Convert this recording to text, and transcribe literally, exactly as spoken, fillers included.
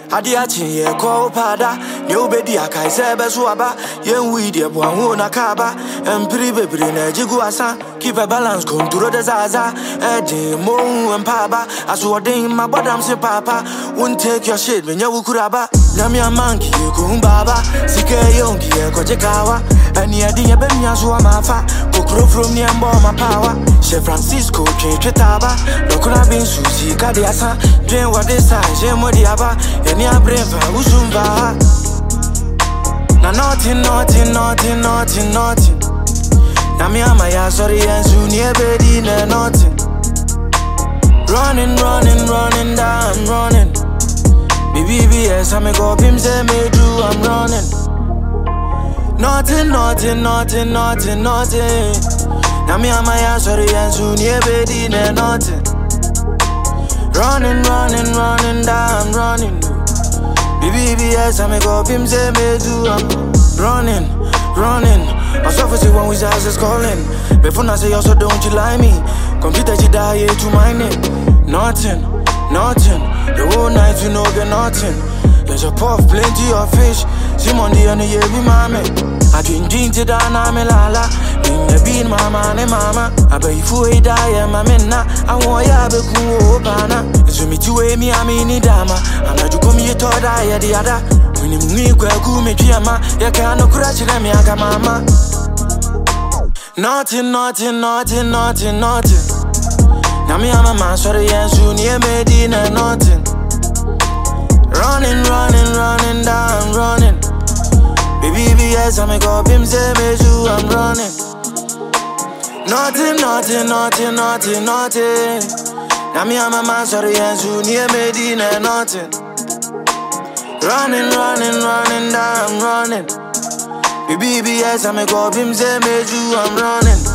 Adiachi ye ko pada, you be dia kai sebe suaba, yen we dia buan na kaba, and pribe brine jiguasa, keep a balance contour the zaza, edi mo and paba, as what in my bottom say papa, won't take your shit when you kuraba, Namia monkey, kumbaba, Sike yonki, kojekawa, and ye dia bemia suamafa, kokro from near my power, Che Francisco, Chetaba, Dokuna bin Susi, Kadiasa, Jane what this side, Jemodiaba, and ya brain for Usumba. Na nothing, nothing, nothing, nothing, nothing. Namia Maya, sorry, and soon ye bedi, nothing. Running, running, running, down, running. B B B S, I'm a go, Pim, say me do, I'm running. Nothing, nothing, nothing, nothing, nothing. Namia Maya, sorry, and soon ye bedi, nothing. Running, running, running, down, running. B B B S, I'm a go, Pim, say me do, I'm running, running. I suffer see when we just is calling. Before I say also don't you lie me. Computer you die here to my name. Nothing, nothing. The whole night you know get nothing. There's a puff, plenty of fish. Simon the only year be mama. I drink gin to down, I'm a lala. Bring the bean, mama, and mama. I bet if we die, I'm a minna. I want ya be cool, pana. It's me to a me, I'm in Dama. I'm not to come here to die, the other. When you meet Kwaku, me, Giama, you can't crash them, Yaka mama. Nothing, nothing, nothing, nothing, nothing. Now me, I'm a man, sorry, and soon you made in nothing. Running, running, running, down, running. B B B S, I'm a go, Pim, say me too, I'm running. Nothing, nothing, nothing, nothing, nothing. Now me, I'm a man, sorry, and soon you made in nothing. Running, running, running, down, running. B B B S, I'm a go, Pim, say me too, I'm running.